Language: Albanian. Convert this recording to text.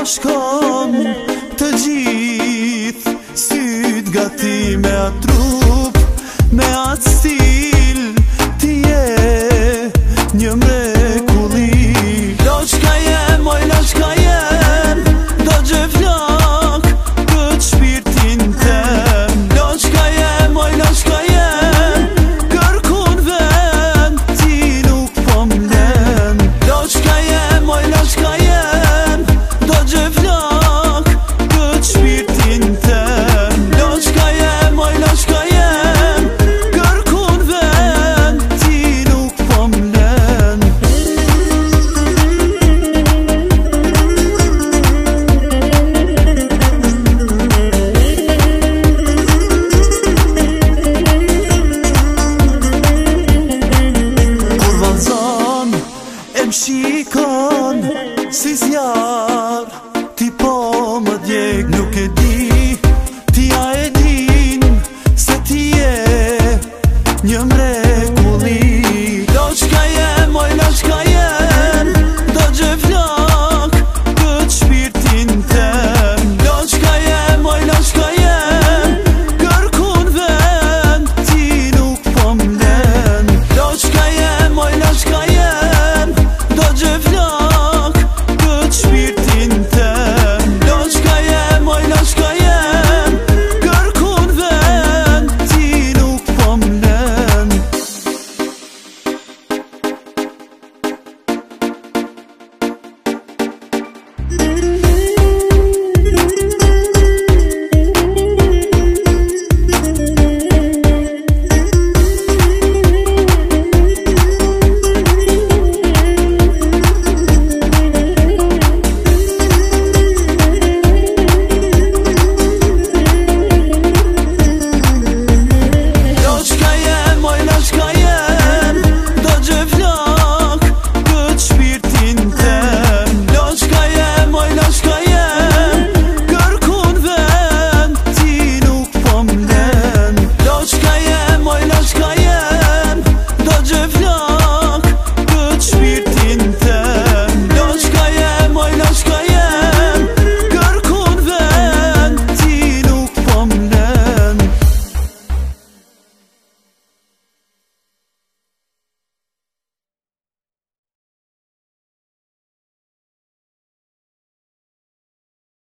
Po shkon të gjithë syt gati me atë trup, me atë stil, ti je një mrekulli. Loqka jem, oj loqka jem, do gjë flak këtë shpirtin tem. Loqka jem, oj loqka jem, kërkun vend, ti nuk po m'len. Loqka jem, oj loqka jem, do gjë flak këtë shpirtin tem. Loqka jem, oj loqka jem, kërkun vend, ti nuk po m'len. Kur valzon e m'shikon si zjar, ti po më djeg. Nuk e di, ti a e din se ti je një mrekulli. Loqka jem, oj loqka jem, do gjë flak këtë shpirtin tem. Loqka jem, oj loqka jem, kërkun vend, ti nuk po m'len. Loqka jem, oj loqka jem, do gjë flak këtë shpirtin tem. Loqka jem, oj loqka jem, kërkun vend, ti nuk po m'len.